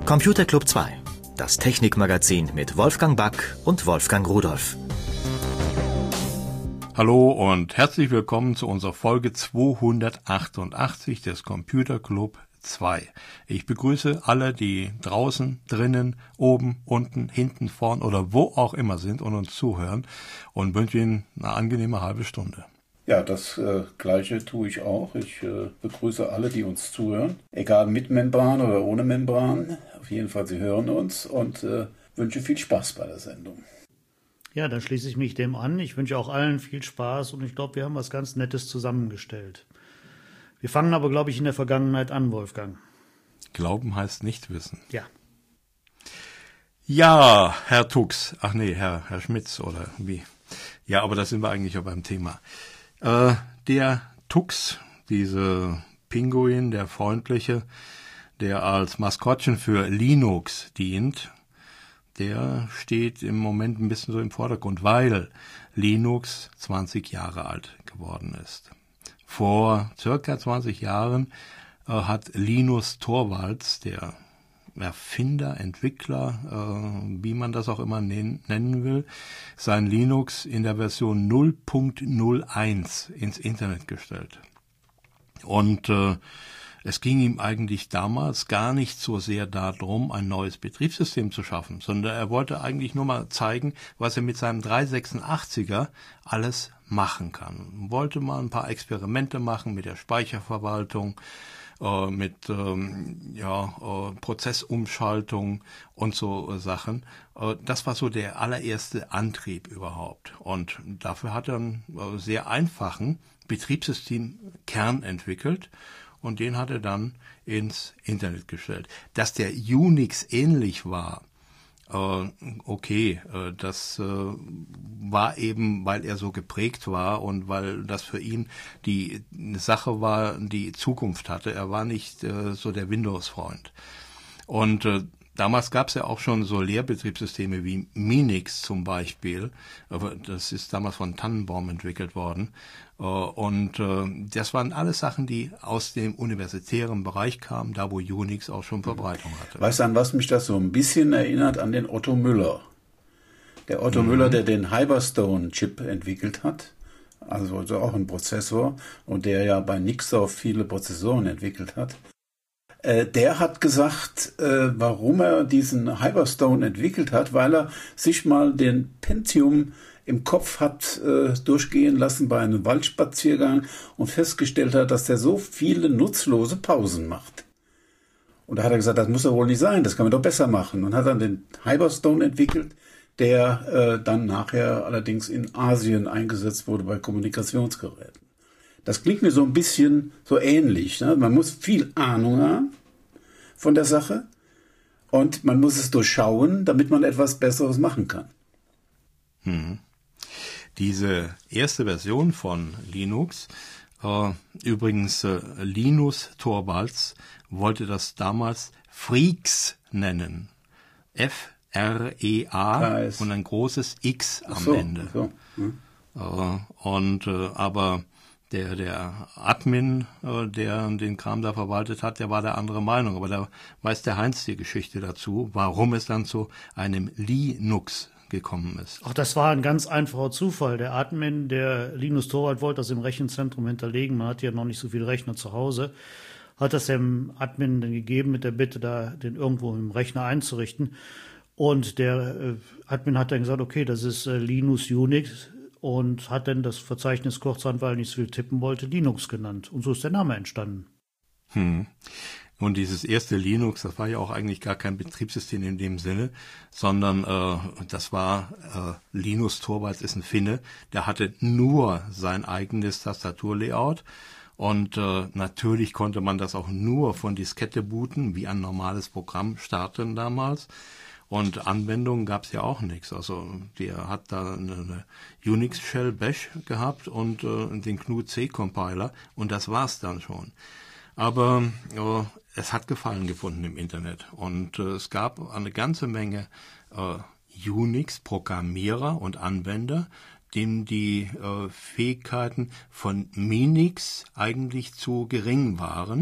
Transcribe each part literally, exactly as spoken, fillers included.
Computer Club zwei, das Technikmagazin mit Wolfgang Back und Wolfgang Rudolph. Hallo und herzlich willkommen zu unserer Folge zweihundertachtundachtzig des Computer Club zwei. Ich begrüße alle, die draußen, drinnen, oben, unten, hinten, vorn oder wo auch immer sind und uns zuhören und wünsche Ihnen eine angenehme halbe Stunde. Ja, das äh, Gleiche tue ich auch. Ich äh, begrüße alle, die uns zuhören, egal mit Membran oder ohne Membran. Auf jeden Fall, Sie hören uns und äh, wünsche viel Spaß bei der Sendung. Ja, dann schließe ich mich dem an. Ich wünsche auch allen viel Spaß und ich glaube, wir haben was ganz Nettes zusammengestellt. Wir fangen aber, glaube ich, in der Vergangenheit an, Wolfgang. Glauben heißt nicht wissen. Ja. Ja, Herr Tux. Ach nee, Herr, Herr Schmitz oder wie? Ja, aber da sind wir eigentlich ja beim Thema. Äh, der Tux, diese Pinguin, der freundliche, der als Maskottchen für Linux dient, der steht im Moment ein bisschen so im Vordergrund, weil Linux zwanzig Jahre alt geworden ist. Vor circa zwanzig Jahren äh, hat Linus Torvalds, der Erfinder, Entwickler, äh, wie man das auch immer nen- nennen will, sein Linux in der Version null Punkt null eins ins Internet gestellt. Und äh, es ging ihm eigentlich damals gar nicht so sehr darum, ein neues Betriebssystem zu schaffen, sondern er wollte eigentlich nur mal zeigen, was er mit seinem dreihundertsechsundachtziger alles machen kann. Er wollte mal ein paar Experimente machen mit der Speicherverwaltung, äh, mit ähm, ja, äh, Prozessumschaltung und so äh, Sachen. Äh, das war so der allererste Antrieb überhaupt. Und dafür hat er einen äh, sehr einfachen Betriebssystemkern entwickelt. Und den hat er dann ins Internet gestellt. Dass der Unix ähnlich war, äh, okay, äh, das äh, war eben, weil er so geprägt war und weil das für ihn die Sache war, die Zukunft hatte. Er war nicht äh, so der Windows-Freund. Und äh, damals gab es ja auch schon so Lehrbetriebssysteme wie Minix zum Beispiel. Das ist damals von Tannenbaum entwickelt worden. Und das waren alles Sachen, die aus dem universitären Bereich kamen, da wo Unix auch schon Verbreitung hatte. Weißt du, an was mich das so ein bisschen erinnert? An den Otto Müller. Der Otto mhm. Müller, der den Hyperstone-Chip entwickelt hat, also, also auch ein Prozessor, und der ja bei Nixdorf viele Prozessoren entwickelt hat. Der hat gesagt, warum er diesen Hyperstone entwickelt hat, weil er sich mal den Pentium im Kopf hat durchgehen lassen bei einem Waldspaziergang und festgestellt hat, dass der so viele nutzlose Pausen macht. Und da hat er gesagt, das muss doch wohl nicht sein, das kann man doch besser machen. Und hat dann den Hyperstone entwickelt, der dann nachher allerdings in Asien eingesetzt wurde bei Kommunikationsgeräten. Das klingt mir so ein bisschen so ähnlich. Ne? Man muss viel Ahnung haben von der Sache und man muss es durchschauen, damit man etwas Besseres machen kann. Hm. Diese erste Version von Linux, äh, übrigens äh, Linus Torvalds, wollte das damals Freaks nennen. F R E A und ein großes X am so, Ende. So. Hm. Äh, und äh, aber Der, der Admin, äh, der den Kram da verwaltet hat, der war der andere Meinung. Aber da weiß der Heinz die Geschichte dazu, warum es dann zu einem Linux gekommen ist. Ach, das war ein ganz einfacher Zufall. Der Admin, der Linus Torvald wollte das im Rechenzentrum hinterlegen. Man hatte ja noch nicht so viele Rechner zu Hause. Hat das dem Admin dann gegeben mit der Bitte, da den irgendwo im Rechner einzurichten. Und der äh, Admin hat dann gesagt, okay, das ist äh, Linus Unix. Und hat dann das Verzeichnis kurzerhand, weil er nicht so viel tippen wollte, Linux genannt. Und so ist der Name entstanden. Hm. Und dieses erste Linux, das war ja auch eigentlich gar kein Betriebssystem in dem Sinne, sondern äh, das war, äh, Linus Torvalds ist ein Finne, der hatte nur sein eigenes Tastaturlayout. Und äh, natürlich konnte man das auch nur von Diskette booten, wie ein normales Programm starten damals. Und Anwendungen gab es ja auch nichts. Also der hat da eine, eine Unix-Shell Bash gehabt und äh, den G N U C-Compiler und das war's dann schon. Aber äh, es hat Gefallen gefunden im Internet und äh, es gab eine ganze Menge äh, Unix-Programmierer und Anwender, denen die äh, Fähigkeiten von Minix eigentlich zu gering waren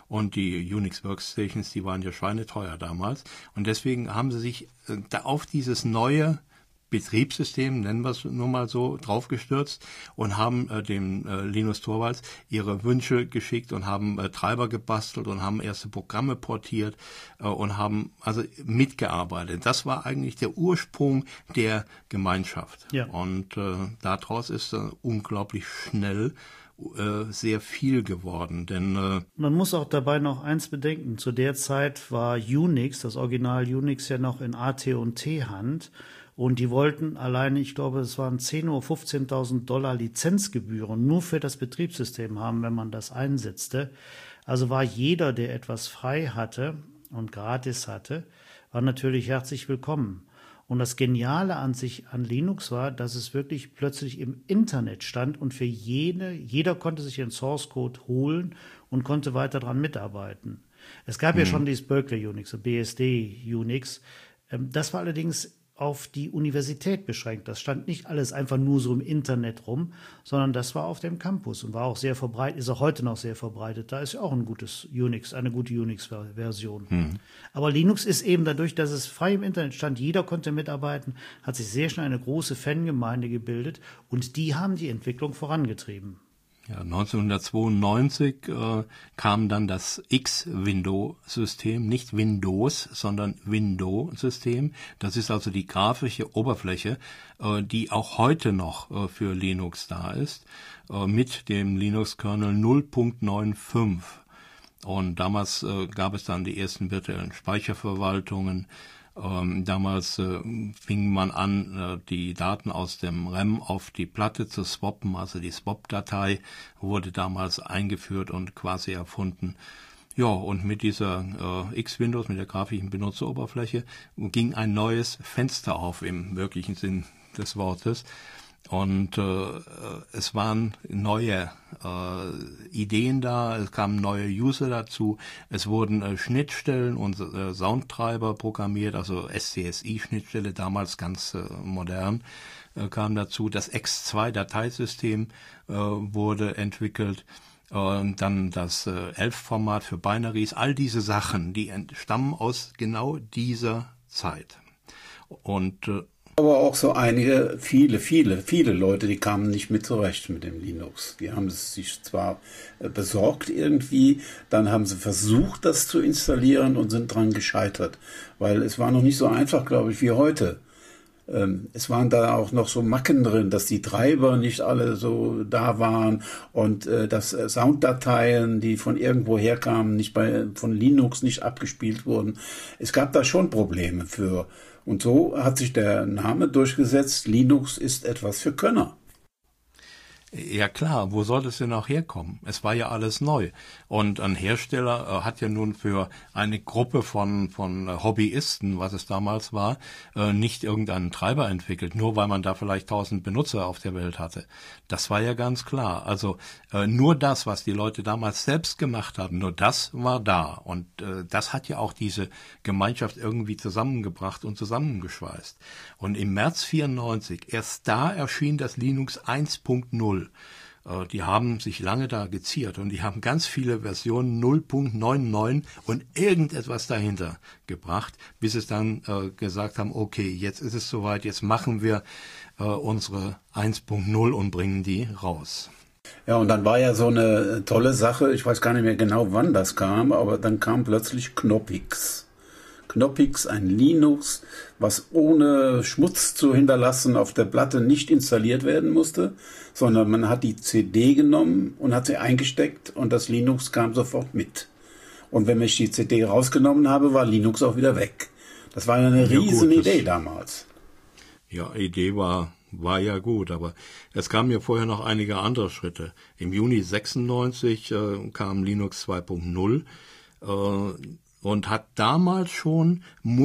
Und die Unix Workstations, die waren ja schweineteuer damals. Und deswegen haben sie sich äh, da auf dieses neue Betriebssystem, nennen wir es nur mal so, draufgestürzt und haben äh, dem äh, Linus Torvalds ihre Wünsche geschickt und haben äh, Treiber gebastelt und haben erste Programme portiert äh, und haben also mitgearbeitet. Das war eigentlich der Ursprung der Gemeinschaft. Ja. Und äh, daraus ist äh, unglaublich schnell äh, sehr viel geworden. Denn äh, man muss auch dabei noch eins bedenken. Zu der Zeit war Unix, das Original Unix, ja noch in A T und T Hand. Und die wollten alleine, ich glaube, es waren zehntausend oder fünfzehntausend Dollar Lizenzgebühren nur für das Betriebssystem haben, wenn man das einsetzte. Also war jeder, der etwas frei hatte und gratis hatte, war natürlich herzlich willkommen. Und das Geniale an sich an Linux war, dass es wirklich plötzlich im Internet stand und für jede, jeder konnte sich den Source Code holen und konnte weiter daran mitarbeiten. Es gab mhm. ja schon dieses Berkeley Unix, B S D Unix. Das war allerdings auf die Universität beschränkt. Das stand nicht alles einfach nur so im Internet rum, sondern das war auf dem Campus und war auch sehr verbreitet, ist auch heute noch sehr verbreitet. Da ist ja auch ein gutes Unix, eine gute Unix-Version. Hm. Aber Linux ist eben dadurch, dass es frei im Internet stand, jeder konnte mitarbeiten, hat sich sehr schnell eine große Fangemeinde gebildet und die haben die Entwicklung vorangetrieben. Ja, neunzehnhundertzweiundneunzig äh, kam dann das X-Window-System, nicht Windows, sondern Window-System. Das ist also die grafische Oberfläche, äh, die auch heute noch äh, für Linux da ist, äh, mit dem Linux-Kernel null Punkt fünfundneunzig. Und damals äh, gab es dann die ersten virtuellen Speicherverwaltungen. Ähm, damals äh, fing man an, äh, die Daten aus dem RAM auf die Platte zu swappen, also die Swap-Datei wurde damals eingeführt und quasi erfunden. Ja, und mit dieser äh, X-Windows, mit der grafischen Benutzeroberfläche, ging ein neues Fenster auf im wirklichen Sinn des Wortes. Und äh, es waren neue äh, Ideen da, es kamen neue User dazu, es wurden äh, Schnittstellen und äh, Soundtreiber programmiert, also S C S I-Schnittstelle, damals ganz äh, modern, äh, kam dazu. Das X zwei Dateisystem äh, wurde entwickelt, äh, dann das äh, elf-Format für Binaries, all diese Sachen, die stammen aus genau dieser Zeit. Und äh, aber auch so einige, viele, viele, viele Leute, die kamen nicht mit zurecht mit dem Linux. Die haben es sich zwar besorgt irgendwie, dann haben sie versucht, das zu installieren und sind dran gescheitert. Weil es war noch nicht so einfach, glaube ich, wie heute. Es waren da auch noch so Macken drin, dass die Treiber nicht alle so da waren und dass Sounddateien, die von irgendwo herkamen, nicht bei, von Linux nicht abgespielt wurden. Es gab da schon Probleme für. Und so hat sich der Name durchgesetzt, Linux ist etwas für Könner. Ja klar, wo soll das denn auch herkommen? Es war ja alles neu. Und ein Hersteller äh, hat ja nun für eine Gruppe von von äh, Hobbyisten, was es damals war, äh, nicht irgendeinen Treiber entwickelt, nur weil man da vielleicht tausend Benutzer auf der Welt hatte. Das war ja ganz klar. Also äh, nur das, was die Leute damals selbst gemacht haben, nur das war da. Und äh, das hat ja auch diese Gemeinschaft irgendwie zusammengebracht und zusammengeschweißt. Und im März vierundneunzig, erst da erschien das Linux eins Punkt null. Die haben sich lange da geziert und die haben ganz viele Versionen null Punkt neunundneunzig und irgendetwas dahinter gebracht, bis es dann äh, gesagt haben, okay, jetzt ist es soweit, jetzt machen wir äh, unsere eins Punkt null und bringen die raus. Ja, und dann war ja so eine tolle Sache, ich weiß gar nicht mehr genau, wann das kam, aber dann kam plötzlich Knoppix. Knoppix, ein Linux, was ohne Schmutz zu hinterlassen auf der Platte nicht installiert werden musste, sondern man hat die C D genommen und hat sie eingesteckt und das Linux kam sofort mit. Und wenn ich die C D rausgenommen habe, war Linux auch wieder weg. Das war eine ja, riesen gut, Idee damals. Ja, Idee war, war ja gut, aber es kamen ja vorher noch einige andere Schritte. Im Juni sechsundneunzig äh, kam Linux zwei Punkt null äh, und hat damals schon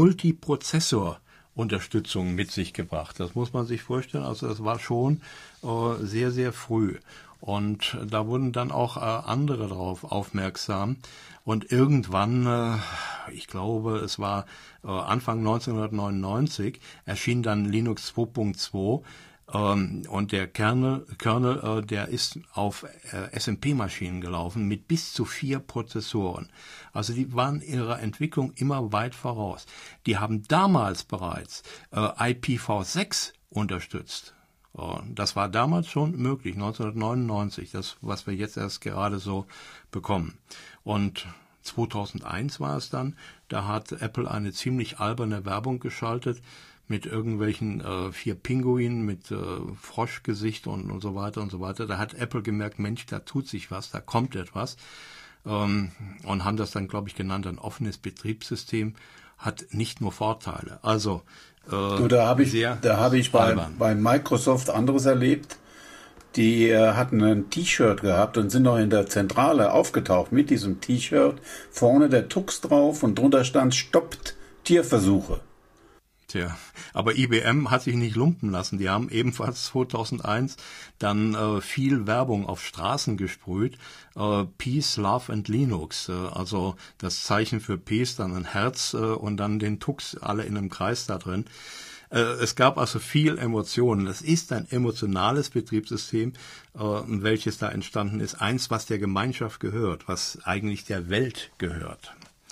Multiprozessor-Unterstützung mit sich gebracht. Das muss man sich vorstellen. Also das war schon äh, sehr, sehr früh. Und da wurden dann auch äh, andere darauf aufmerksam. Und irgendwann, äh, ich glaube, es war äh, Anfang neunzehnhundertneunundneunzig, erschien dann Linux zwei Punkt zwei. Ähm, und der Kernel, Kernel äh, der ist auf äh, S M P-Maschinen gelaufen mit bis zu vier Prozessoren. Also die waren ihrer Entwicklung immer weit voraus. Die haben damals bereits äh, I P v sechs unterstützt. Das war damals schon möglich, neunzehnhundertneunundneunzig, das, was wir jetzt erst gerade so bekommen. Und zweitausendeins war es dann, da hat Apple eine ziemlich alberne Werbung geschaltet mit irgendwelchen äh, vier Pinguinen mit äh, Froschgesicht und, und so weiter und so weiter. Da hat Apple gemerkt, Mensch, da tut sich was, da kommt etwas. Ähm, und haben das dann, glaube ich, genannt, ein offenes Betriebssystem, hat nicht nur Vorteile. Also Du, da habe ich, da habe ich bei, bei Microsoft anderes erlebt. Die äh, hatten ein T-Shirt gehabt und sind noch in der Zentrale aufgetaucht mit diesem T-Shirt. Vorne der Tux drauf und drunter stand Stoppt Tierversuche. Tja, aber I B M hat sich nicht lumpen lassen. Die haben ebenfalls zweitausendeins dann äh, viel Werbung auf Straßen gesprüht. Äh, Peace, Love and Linux. Äh, also das Zeichen für Peace, dann ein Herz äh, und dann den Tux, alle in einem Kreis da drin. Äh, es gab also viel Emotionen. Es ist ein emotionales Betriebssystem, äh, welches da entstanden ist. Eins, was der Gemeinschaft gehört, was eigentlich der Welt gehört.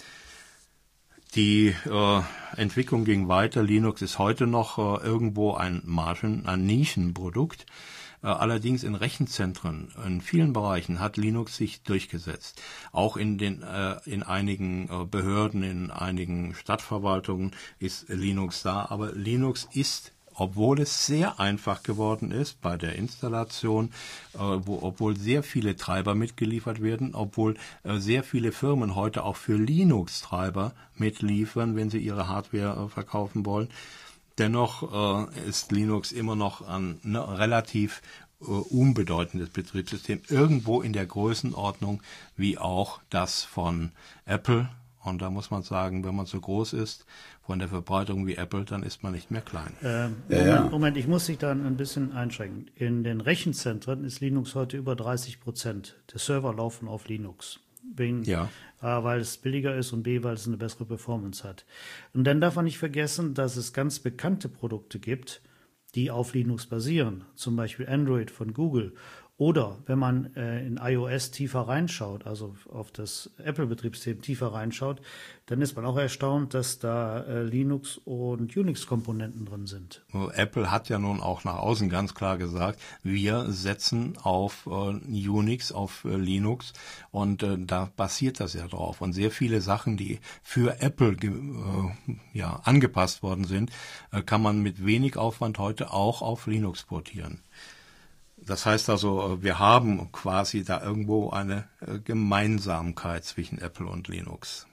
Die äh, Entwicklung ging weiter. Linux ist heute noch äh, irgendwo ein Margen, ein Nischenprodukt. Äh, allerdings in Rechenzentren, in vielen Bereichen hat Linux sich durchgesetzt. Auch in den äh, in einigen äh, Behörden, in einigen Stadtverwaltungen ist Linux da. Aber Linux ist, obwohl es sehr einfach geworden ist bei der Installation, äh, wo, obwohl sehr viele Treiber mitgeliefert werden, obwohl äh, sehr viele Firmen heute auch für Linux-Treiber mitliefern, wenn sie ihre Hardware äh, verkaufen wollen, dennoch äh, ist Linux immer noch ein ne, relativ äh, unbedeutendes Betriebssystem, irgendwo in der Größenordnung wie auch das von Apple. Und da muss man sagen, wenn man so groß ist, von der Verbreitung wie Apple, dann ist man nicht mehr klein. Ähm, ja, Moment, ja. Moment, ich muss dich da ein bisschen einschränken. In den Rechenzentren ist Linux heute über dreißig Prozent. Der Server laufen auf Linux. Wegen, Ja. A, weil es billiger ist und B, weil es eine bessere Performance hat. Und dann darf man nicht vergessen, dass es ganz bekannte Produkte gibt, die auf Linux basieren. Zum Beispiel Android von Google. Oder wenn man äh, in iOS tiefer reinschaut, also auf das Apple-Betriebssystem tiefer reinschaut, dann ist man auch erstaunt, dass da äh, Linux- und Unix-Komponenten drin sind. Apple hat ja nun auch nach außen ganz klar gesagt, wir setzen auf äh, Unix, auf äh, Linux und äh, da basiert das ja drauf. Und sehr viele Sachen, die für Apple äh, ja, angepasst worden sind, äh, kann man mit wenig Aufwand heute auch auf Linux portieren. Das heißt also, wir haben quasi da irgendwo eine Gemeinsamkeit zwischen Apple und Linux.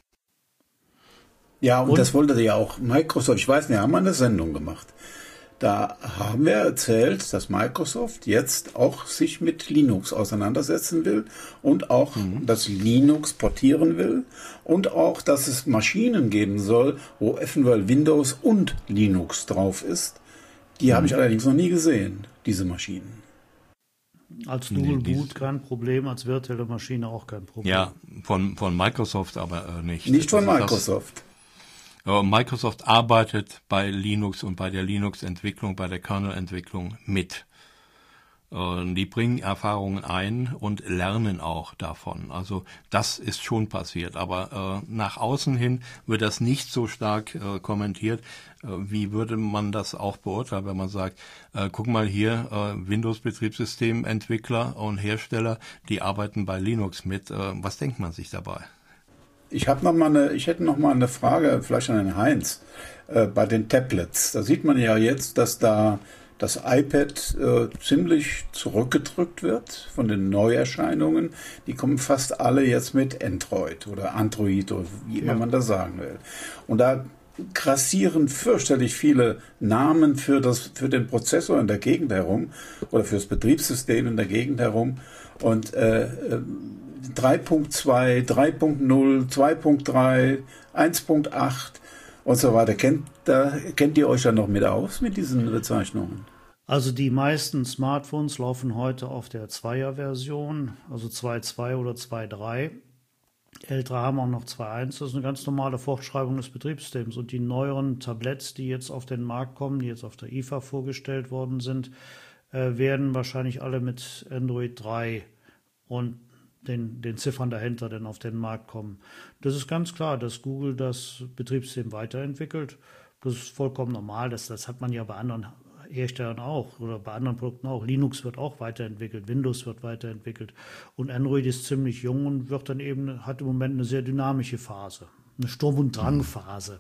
Ja, und, und das wollte ja auch Microsoft. Ich weiß nicht, haben wir eine Sendung gemacht. Da haben wir erzählt, dass Microsoft jetzt auch sich mit Linux auseinandersetzen will und auch mhm. das Linux portieren will und auch, dass es Maschinen geben soll, wo eventuell Windows und Linux drauf ist. Die mhm. habe ich allerdings noch nie gesehen, diese Maschinen. Als Dual Boot kein Problem, als virtuelle Maschine auch kein Problem. Ja, von, von Microsoft aber äh, nicht. Nicht von Microsoft. Das, äh, Microsoft arbeitet bei Linux und bei der Linux-Entwicklung, bei der Kernel-Entwicklung mit. Äh, die bringen Erfahrungen ein und lernen auch davon. Also das ist schon passiert. Aber äh, nach außen hin wird das nicht so stark äh, kommentiert. Wie würde man das auch beurteilen, wenn man sagt, äh, guck mal hier, äh, Windows-Betriebssystementwickler und Hersteller, die arbeiten bei Linux mit. Äh, was denkt man sich dabei? Ich habe noch mal eine, ich hätte noch mal eine Frage, vielleicht an den Heinz, äh, bei den Tablets. Da sieht man ja jetzt, dass da das iPad äh, ziemlich zurückgedrückt wird von den Neuerscheinungen. Die kommen fast alle jetzt mit Android oder Android oder wie immer ja. man das sagen will. Und da grassieren fürchterlich viele Namen für das für den Prozessor in der Gegend herum oder für das Betriebssystem in der Gegend herum und äh, drei Punkt zwei, drei Punkt null, zwei Punkt drei, eins Punkt acht und so weiter. Kennt, da, kennt ihr euch da noch mit aus mit diesen Bezeichnungen? Also die meisten Smartphones laufen heute auf der Zweier-Version, also zwei Punkt zwei oder zwei Punkt drei. Ältere haben auch noch zwei Punkt eins, das ist eine ganz normale Fortschreibung des Betriebssystems. Und die neueren Tabletts, die jetzt auf den Markt kommen, die jetzt auf der I F A vorgestellt worden sind, äh, werden wahrscheinlich alle mit Android drei und den, den Ziffern dahinter dann auf den Markt kommen. Das ist ganz klar, dass Google das Betriebssystem weiterentwickelt. Das ist vollkommen normal, das, das hat man ja bei anderen Herstellern auch oder bei anderen Produkten auch. Linux wird auch weiterentwickelt, Windows wird weiterentwickelt und Android ist ziemlich jung und wird dann eben, hat im Moment eine sehr dynamische Phase, eine Sturm- und Drangphase.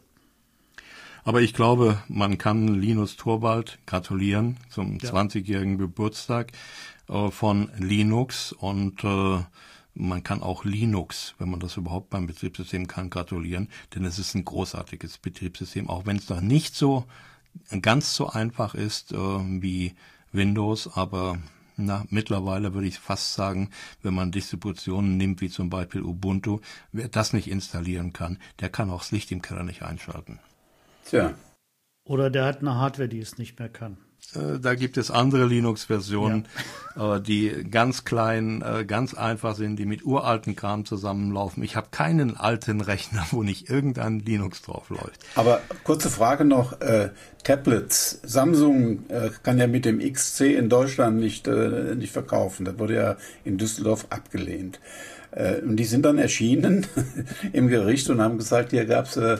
Aber ich glaube, man kann Linus Torvald gratulieren zum Ja. zwanzigjährigen Geburtstag äh, von Linux und äh, man kann auch Linux, wenn man das überhaupt beim Betriebssystem kann, gratulieren, denn es ist ein großartiges Betriebssystem, auch wenn es noch nicht so ganz so einfach ist äh, wie Windows, aber na, mittlerweile würde ich fast sagen, wenn man Distributionen nimmt, wie zum Beispiel Ubuntu, wer das nicht installieren kann, der kann auch das Licht im Keller nicht einschalten. Tja. Oder der hat eine Hardware, die es nicht mehr kann. Äh, da gibt es andere Linux-Versionen, ja. äh, die ganz klein, äh, ganz einfach sind, die mit uralten Kram zusammenlaufen. Ich habe keinen alten Rechner, wo nicht irgendein Linux drauf läuft. Aber kurze Frage noch, äh, Tablets. Samsung äh, kann ja mit dem X C in Deutschland nicht, äh, nicht verkaufen. Das wurde ja in Düsseldorf abgelehnt. Äh, und die sind dann erschienen im Gericht und haben gesagt, hier gab's äh,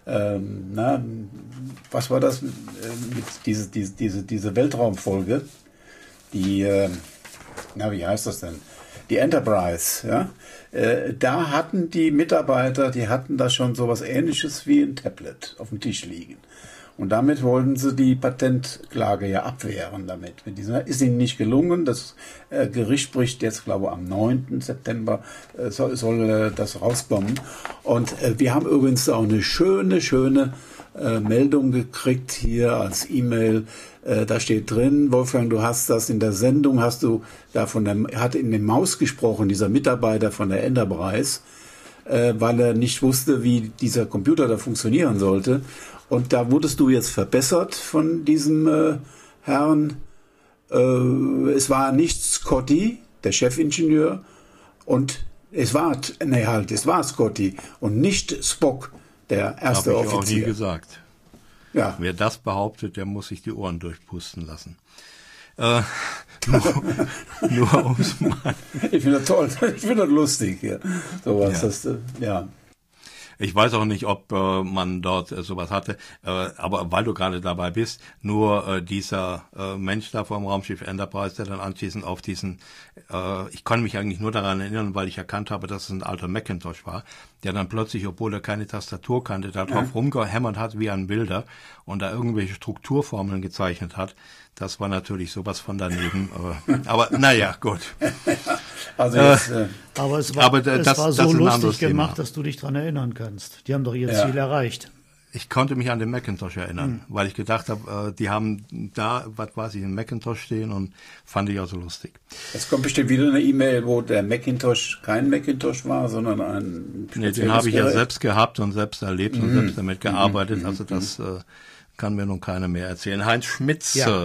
Ähm, na, was war das äh, mit diese, diese, diese, diese Weltraumfolge? Die, äh, na, wie heißt das denn? Die Enterprise, ja? Äh, da hatten die Mitarbeiter, die hatten da schon sowas Ähnliches wie ein Tablet auf dem Tisch liegen. Und damit wollten sie die Patentklage ja abwehren damit. Mit dieser ist ihnen nicht gelungen. Das äh, Gericht spricht jetzt, glaube ich, am neunten September äh, soll, soll äh, das rauskommen. Und äh, wir haben übrigens auch eine schöne, schöne äh, Meldung gekriegt hier als E-Mail. Äh, da steht drin, Wolfgang, du hast das in der Sendung, hast du da von der, hat in den Maus gesprochen, dieser Mitarbeiter von der Enterprise, äh, weil er nicht wusste, wie dieser Computer da funktionieren sollte. Und da wurdest du jetzt verbessert von diesem äh, Herrn. Äh, es war nicht Scotty, der Chefingenieur, und es war, nee, halt, es war Scotty und nicht Spock, der erste Offizier. Habe ich auch nie Offizier. gesagt. Ja. Wer das behauptet, der muss sich die Ohren durchpusten lassen. Äh, nur, nur ums mal. Ich finde das toll, ich finde das lustig hier. Sowas, Ja. das, äh, ja. Ich weiß auch nicht, ob äh, man dort äh, sowas hatte, äh, aber weil du gerade dabei bist, nur äh, dieser äh, Mensch da vom Raumschiff Enterprise, der dann anschließend auf diesen, äh, ich kann mich eigentlich nur daran erinnern, weil ich erkannt habe, dass es ein alter Macintosh war, der dann plötzlich, obwohl er keine Tastatur kannte, da drauf ja. rumgehämmert hat wie ein Wilder und da irgendwelche Strukturformeln gezeichnet hat. Das war natürlich sowas von daneben. äh, aber naja, gut. Also jetzt, äh, Aber es war, aber das, es war das so ist ein lustig anderes gemacht, Thema. dass du dich dran erinnern kannst. Die haben doch ihr Ja. Ziel erreicht. Ich konnte mich an den Macintosh erinnern, Hm. weil ich gedacht habe, äh, die haben da, was weiß ich, einen Macintosh stehen und fand ich auch so lustig. es kommt bestimmt wieder eine E-Mail, wo der Macintosh kein Macintosh war, sondern ein Nee, den spezielles habe ich ja Gerät. selbst gehabt und selbst erlebt und Mhm. selbst damit gearbeitet. Also das äh, kann mir nun keiner mehr erzählen. Heinz Schmitz, Ja. äh,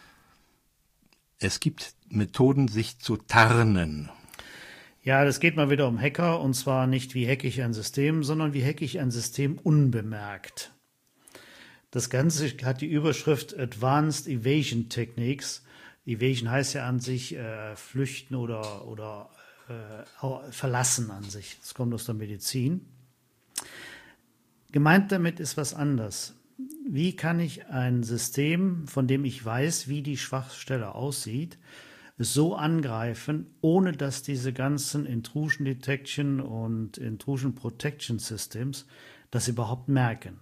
es gibt Methoden, sich zu tarnen. Ja, das geht mal wieder um Hacker, und zwar nicht wie hacke ich ein System, sondern wie hacke ich ein System unbemerkt. Das Ganze hat die Überschrift Advanced Evasion Techniques. Evasion heißt ja an sich äh, flüchten oder, oder äh, verlassen an sich. Das kommt aus der Medizin. Gemeint damit ist was anderes. Wie kann ich ein System, von dem ich weiß, wie die Schwachstelle aussieht, so angreifen, ohne dass diese ganzen Intrusion Detection und Intrusion Protection Systems das überhaupt merken?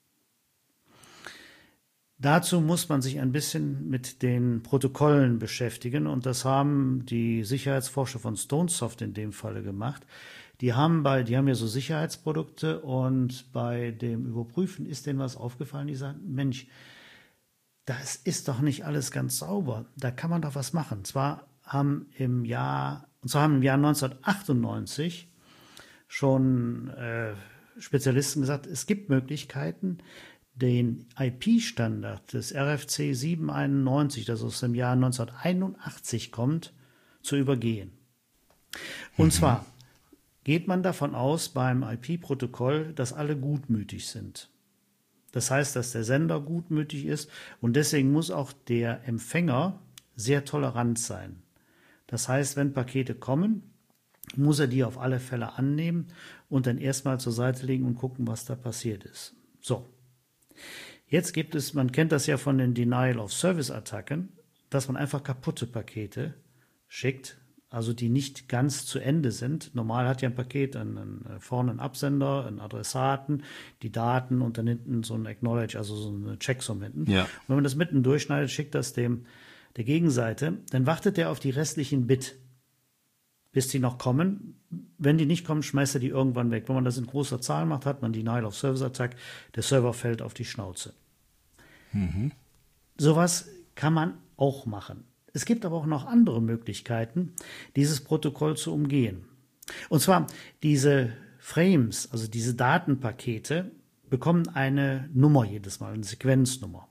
Dazu muss man sich ein bisschen mit den Protokollen beschäftigen, und das haben die Sicherheitsforscher von Stonesoft in dem Falle gemacht. Die haben bei, die haben ja so Sicherheitsprodukte, und bei dem Überprüfen ist denen was aufgefallen. Die sagen, Mensch, das ist doch nicht alles ganz sauber. Da kann man doch was machen. Zwar haben im Jahr, und zwar haben im Jahr neunzehnhundertachtundneunzig schon äh, Spezialisten gesagt, es gibt Möglichkeiten, den I P-Standard des R F C siebenhunderteinundneunzig, das aus dem Jahr neunzehnhunderteinundachtzig kommt, zu übergehen. Und mhm. zwar geht man davon aus beim I P-Protokoll, dass alle gutmütig sind. Das heißt, dass der Sender gutmütig ist und deswegen muss auch der Empfänger sehr tolerant sein. Das heißt, wenn Pakete kommen, muss er die auf alle Fälle annehmen und dann erstmal zur Seite legen und gucken, was da passiert ist. So, jetzt gibt es, man kennt das ja von den Denial-of-Service-Attacken, dass man einfach kaputte Pakete schickt, also die nicht ganz zu Ende sind. Normal hat ja ein Paket einen, einen, vorne einen Absender, einen Adressaten, die Daten und dann hinten so ein Acknowledge, also so eine Checksum hinten. Ja. Und wenn man das mitten durchschneidet, schickt das dem der Gegenseite, dann wartet er auf die restlichen Bit, bis die noch kommen. Wenn die nicht kommen, schmeißt er die irgendwann weg. Wenn man das in großer Zahl macht, hat man Denial-of-Service-Attack, der Server fällt auf die Schnauze. Mhm. Sowas kann man auch machen. Es gibt aber auch noch andere Möglichkeiten, dieses Protokoll zu umgehen. Und zwar diese Frames, also diese Datenpakete, bekommen eine Nummer jedes Mal, eine Sequenznummer.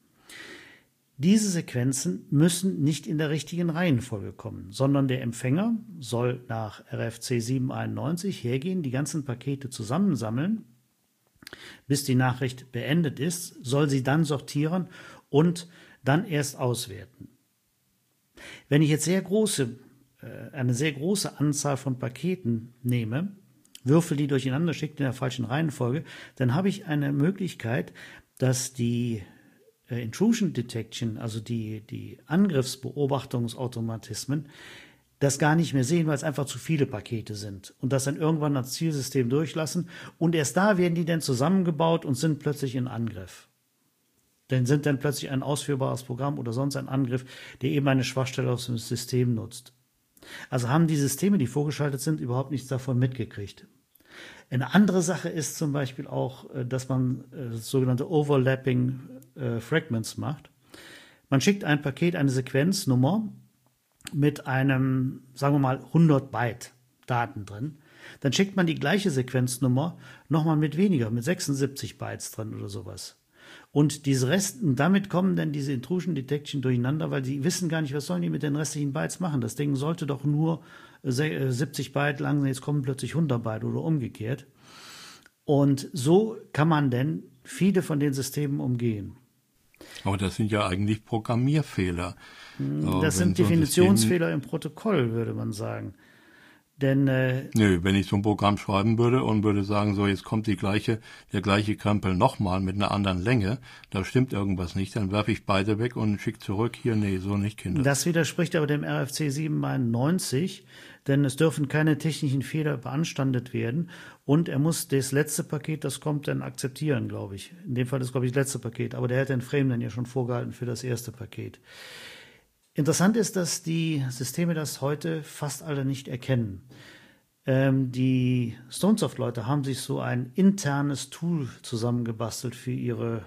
Diese Sequenzen müssen nicht in der richtigen Reihenfolge kommen, sondern der Empfänger soll nach R F C sieben einundneunzig hergehen, die ganzen Pakete zusammensammeln, bis die Nachricht beendet ist, soll sie dann sortieren und dann erst auswerten. Wenn ich jetzt sehr große, eine sehr große Anzahl von Paketen nehme, würfel die durcheinander, schicke in der falschen Reihenfolge, dann habe ich eine Möglichkeit, dass die Intrusion Detection, also die, die Angriffsbeobachtungsautomatismen, das gar nicht mehr sehen, weil es einfach zu viele Pakete sind und das dann irgendwann das Zielsystem durchlassen und erst da werden die dann zusammengebaut und sind plötzlich in Angriff. Dann sind dann plötzlich ein ausführbares Programm oder sonst ein Angriff, der eben eine Schwachstelle aus dem System nutzt. Also haben die Systeme, die vorgeschaltet sind, überhaupt nichts davon mitgekriegt. Eine andere Sache ist zum Beispiel auch, dass man sogenannte Overlapping Fragments macht. Man schickt ein Paket, eine Sequenznummer mit einem, sagen wir mal, hundert Byte Daten drin. Dann schickt man die gleiche Sequenznummer nochmal mit weniger, mit sechsundsiebzig Bytes drin oder sowas. Und diese Resten, damit kommen dann diese Intrusion Detection durcheinander, weil die wissen gar nicht, was sollen die mit den restlichen Bytes machen. Das Ding sollte doch nur siebzig Byte lang sein, jetzt kommen plötzlich hundert Byte oder umgekehrt. Und so kann man denn viele von den Systemen umgehen. Aber das sind ja eigentlich Programmierfehler. Das sind Definitionsfehler im Protokoll, würde man sagen. Denn äh, Nö, wenn ich so ein Programm schreiben würde und würde sagen, so jetzt kommt die gleiche, der gleiche Krempel nochmal mit einer anderen Länge, da stimmt irgendwas nicht, dann werfe ich beide weg und schicke zurück, hier, nee, so nicht, Kinder. Das widerspricht aber dem R F C sieben einundneunzig, denn es dürfen keine technischen Fehler beanstandet werden und er muss das letzte Paket, das kommt, dann akzeptieren, glaube ich. In dem Fall ist, glaube ich, das letzte Paket, aber der hat den Frame dann ja schon vorgehalten für das erste Paket. Interessant ist, dass die Systeme das heute fast alle nicht erkennen. Ähm, die Stonesoft-Leute haben sich so ein internes Tool zusammengebastelt für ihre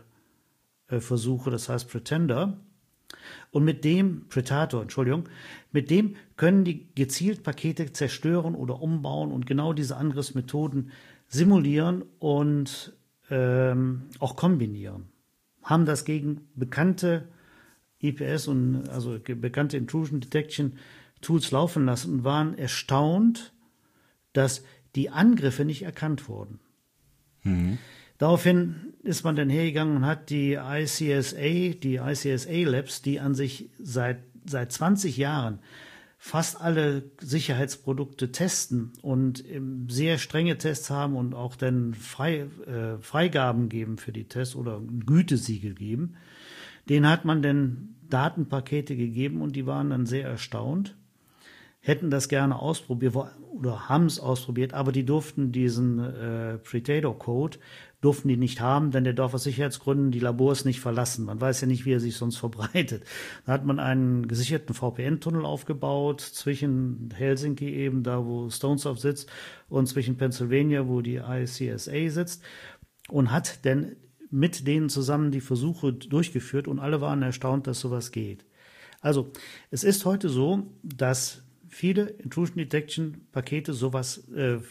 äh, Versuche, das heißt Pretender. Und mit dem, Predator, Entschuldigung, mit dem können die gezielt Pakete zerstören oder umbauen und genau diese Angriffsmethoden simulieren und ähm, auch kombinieren. Haben das gegen bekannte I P S und also bekannte Intrusion Detection Tools laufen lassen und waren erstaunt, dass die Angriffe nicht erkannt wurden. Mhm. Daraufhin ist man dann hergegangen und hat die I C S A, die I C S A Labs, die an sich seit, seit zwanzig Jahren fast alle Sicherheitsprodukte testen und sehr strenge Tests haben und auch dann Frei, äh, Freigaben geben für die Tests oder ein Gütesiegel geben. Den hat man dann Datenpakete gegeben und die waren dann sehr erstaunt, hätten das gerne ausprobiert oder haben es ausprobiert, aber die durften diesen äh, Predator-Code, durften die nicht haben, denn der darf aus Sicherheitsgründen die Labors nicht verlassen. Man weiß ja nicht, wie er sich sonst verbreitet. Da hat man einen gesicherten V P N-Tunnel aufgebaut zwischen Helsinki eben, da wo Stonesoft sitzt, und zwischen Pennsylvania, wo die I C S A sitzt, und hat dann mit denen zusammen die Versuche durchgeführt und alle waren erstaunt, dass sowas geht. Also es ist heute so, dass viele Intrusion Detection Pakete sowas, äh,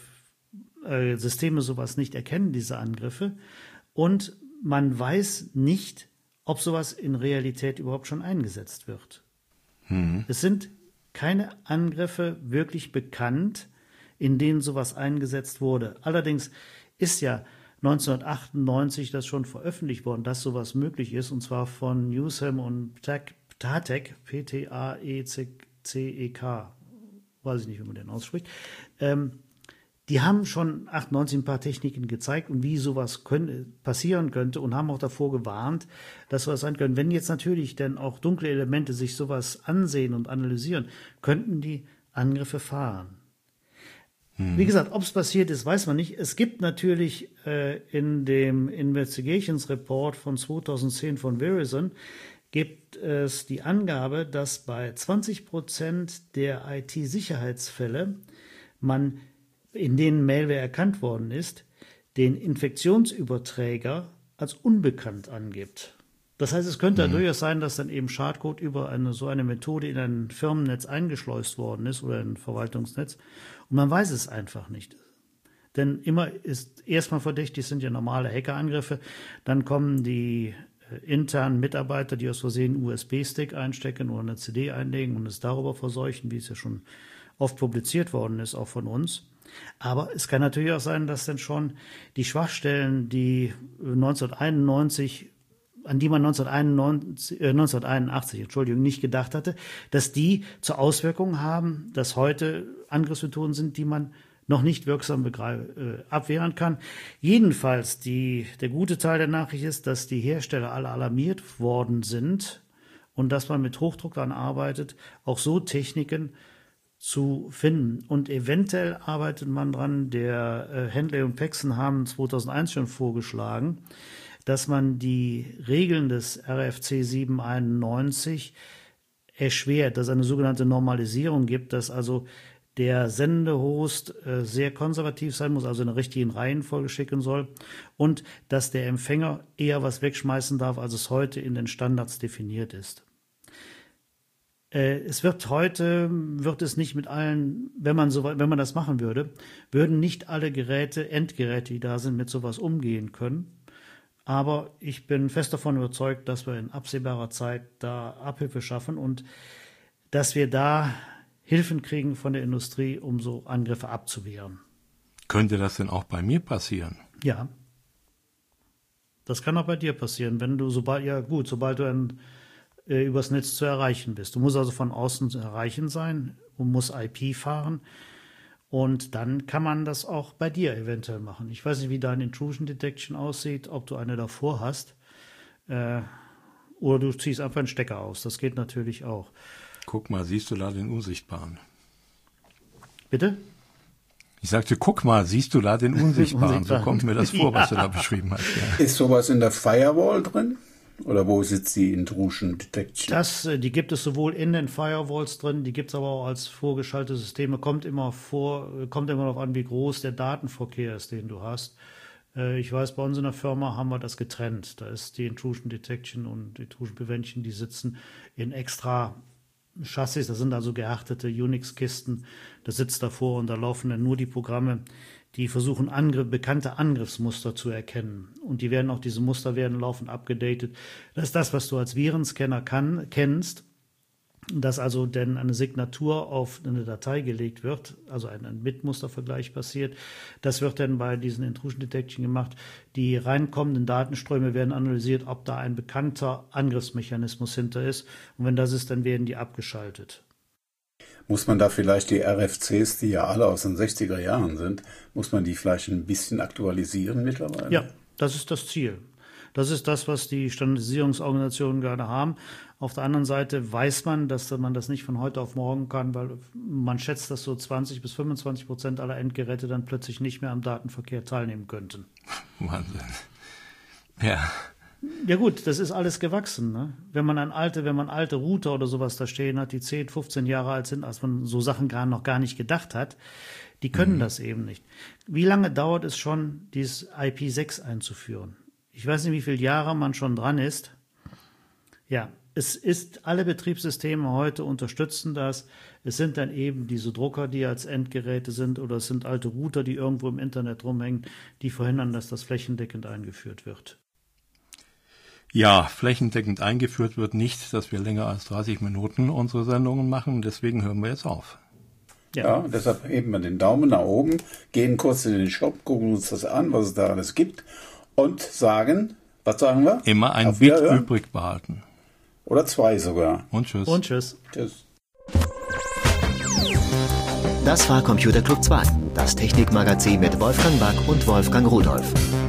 äh, Systeme sowas nicht erkennen, diese Angriffe, und man weiß nicht, ob sowas in Realität überhaupt schon eingesetzt wird. Mhm. Es sind keine Angriffe wirklich bekannt, in denen sowas eingesetzt wurde. Allerdings ist ja neunzehnhundertachtundneunzig das schon veröffentlicht worden, dass sowas möglich ist, und zwar von Newsham und Ptatek, P T A E C E K, weiß ich nicht, wie man den ausspricht. Ähm, die haben schon achtundneunzig ein paar Techniken gezeigt und wie sowas können, passieren könnte, und haben auch davor gewarnt, dass sowas sein könnte. Wenn jetzt natürlich dann auch dunkle Elemente sich sowas ansehen und analysieren, könnten die Angriffe fahren. Wie gesagt, ob es passiert ist, weiß man nicht. Es gibt natürlich äh, in dem Investigations Report von zweitausendzehn von Verizon gibt es die Angabe, dass bei zwanzig Prozent der I T-Sicherheitsfälle man, in denen Malware erkannt worden ist, den Infektionsüberträger als unbekannt angibt. Das heißt, es könnte mhm. durchaus sein, dass dann eben Schadcode über eine so eine Methode in ein Firmennetz eingeschleust worden ist oder ein Verwaltungsnetz. Und man weiß es einfach nicht. Denn immer ist erstmal verdächtig, sind ja normale Hackerangriffe. Dann kommen die äh, internen Mitarbeiter, die aus Versehen einen U S B-Stick einstecken oder eine C D einlegen und es darüber verseuchen, wie es ja schon oft publiziert worden ist, auch von uns. Aber es kann natürlich auch sein, dass dann schon die Schwachstellen, die neunzehnhunderteinundneunzig an die man neunzehnhunderteinundneunzig, äh, neunzehnhunderteinundachtzig Entschuldigung, nicht gedacht hatte, dass die zur Auswirkung haben, dass heute Angriffsmethoden sind, die man noch nicht wirksam begreif- äh, abwehren kann. Jedenfalls, die, der gute Teil der Nachricht ist, dass die Hersteller alle alarmiert worden sind und dass man mit Hochdruck daran arbeitet, auch so Techniken zu finden. Und eventuell arbeitet man dran, der äh, Handley und Paxson haben zweitausendeins schon vorgeschlagen, dass man die Regeln des R F C siebenhunderteinundneunzig erschwert, dass es eine sogenannte Normalisierung gibt, dass also der Sendehost äh, sehr konservativ sein muss, also in der richtigen Reihenfolge schicken soll, und dass der Empfänger eher was wegschmeißen darf, als es heute in den Standards definiert ist. Äh, es wird heute, wird es nicht mit allen, wenn man so, wenn man das machen würde, würden nicht alle Geräte, Endgeräte, die da sind, mit sowas umgehen können. Aber ich bin fest davon überzeugt, dass wir in absehbarer Zeit da Abhilfe schaffen und dass wir da Hilfen kriegen von der Industrie, um so Angriffe abzuwehren. Könnte das denn auch bei mir passieren? Ja. Das kann auch bei dir passieren, wenn du, sobald, ja gut, sobald du ein, äh, übers Netz zu erreichen bist. Du musst also von außen zu erreichen sein und musst I P fahren. Und dann kann man das auch bei dir eventuell machen. Ich weiß nicht, wie deine Intrusion Detection aussieht, ob du eine davor hast. Äh, oder du ziehst einfach einen Stecker aus. Das geht natürlich auch. Guck mal, siehst du da den Unsichtbaren? Bitte? Ich sagte, guck mal, siehst du da den Unsichtbaren? So kommt mir das vor, ja, was du da beschrieben hast. Ja. Ist sowas in der Firewall drin? Oder wo sitzt die Intrusion Detection? Das, die gibt es sowohl in den Firewalls drin, die gibt es aber auch als vorgeschaltete Systeme. Kommt immer vor, kommt immer darauf an, wie groß der Datenverkehr ist, den du hast. Ich weiß, bei uns in der Firma haben wir das getrennt. Da ist die Intrusion Detection und Intrusion Prevention, die sitzen in extra Chassis. Das sind also gehärtete Unix-Kisten. Das sitzt davor und da laufen dann nur die Programme, die versuchen, Angriff, bekannte Angriffsmuster zu erkennen. Und die werden auch, diese Muster werden laufend abgedatet. Das ist das, was du als Virenscanner kann, kennst, dass also dann eine Signatur auf eine Datei gelegt wird, also ein, ein Bitmustervergleich passiert. Das wird dann bei diesen Intrusion Detection gemacht. Die reinkommenden Datenströme werden analysiert, ob da ein bekannter Angriffsmechanismus hinter ist. Und wenn das ist, dann werden die abgeschaltet. Muss man da vielleicht die R F Cs, die ja alle aus den sechziger Jahren sind, muss man die vielleicht ein bisschen aktualisieren mittlerweile? Ja, das ist das Ziel. Das ist das, was die Standardisierungsorganisationen gerade haben. Auf der anderen Seite weiß man, dass man das nicht von heute auf morgen kann, weil man schätzt, dass so zwanzig bis fünfundzwanzig Prozent aller Endgeräte dann plötzlich nicht mehr am Datenverkehr teilnehmen könnten. Wahnsinn. Ja. Ja gut, das ist alles gewachsen. Ne? Wenn man ein alte, wenn man alte Router oder sowas da stehen hat, die zehn, fünfzehn Jahre alt sind, als man so Sachen gar noch gar nicht gedacht hat, die können mhm. das eben nicht. Wie lange dauert es schon, dieses I P sechs einzuführen? Ich weiß nicht, wie viele Jahre man schon dran ist. Ja, es ist, alle Betriebssysteme heute unterstützen das. Es sind dann eben diese Drucker, die als Endgeräte sind, oder es sind alte Router, die irgendwo im Internet rumhängen, die verhindern, dass das flächendeckend eingeführt wird. Ja, flächendeckend eingeführt wird nicht, dass wir länger als dreißig Minuten unsere Sendungen machen. Deswegen hören wir jetzt auf. Ja. ja, deshalb heben wir den Daumen nach oben, gehen kurz in den Shop, gucken uns das an, was es da alles gibt und sagen, was sagen wir? Immer ein Bit übrig behalten. Oder zwei sogar. Und tschüss. Und tschüss. Tschüss. Das war Computer Club zwei, das Technikmagazin mit Wolfgang Back und Wolfgang Rudolph.